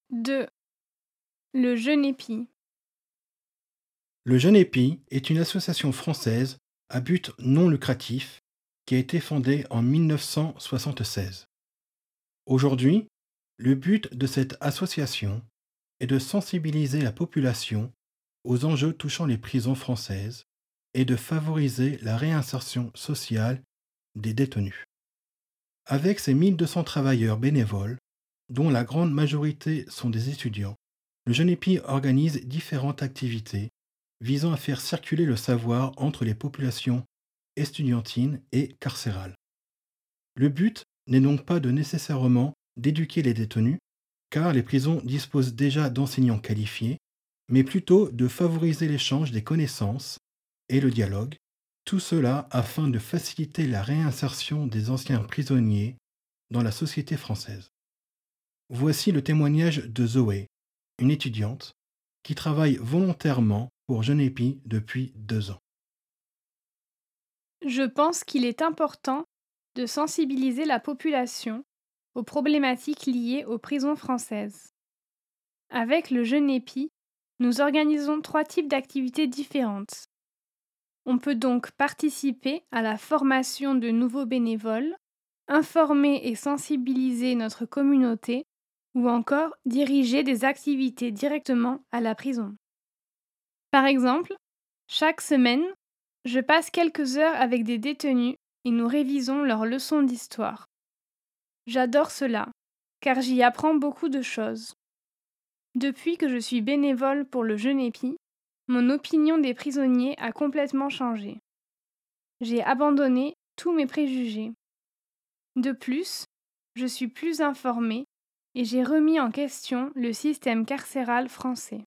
2. Le Jeune Épi. Le Jeune Épi est une association française à but non lucratif qui a été fondée en 1976. Aujourd'hui, le but de cette association est de sensibiliser la population aux enjeux touchant les prisons françaises et de favoriser la réinsertion sociale des détenus. Avec ses 1200 travailleurs bénévoles, dont la grande majorité sont des étudiants, le Jeune Épi organise différentes activités visant à faire circuler le savoir entre les populations estudiantines et carcérales. Le but n'est donc pas de nécessairement d'éduquer les détenus, car les prisons disposent déjà d'enseignants qualifiés, mais plutôt de favoriser l'échange des connaissances et le dialogue, tout cela afin de faciliter la réinsertion des anciens prisonniers dans la société française. Voici le témoignage de Zoé, une étudiante qui travaille volontairement pour Jeune Épi depuis 2 ans. Je pense qu'il est important de sensibiliser la population aux problématiques liées aux prisons françaises. Avec le Jeune Épi, nous organisons 3 types d'activités différentes. On peut donc participer à la formation de nouveaux bénévoles, informer et sensibiliser notre communauté, ou encore diriger des activités directement à la prison. Par exemple, chaque semaine, je passe quelques heures avec des détenus et nous révisons leurs leçons d'histoire. J'adore cela, car j'y apprends beaucoup de choses. Depuis que je suis bénévole pour le Jeune Épi, mon opinion des prisonniers a complètement changé. J'ai abandonné tous mes préjugés. De plus, je suis plus informée et j'ai remis en question le système carcéral français.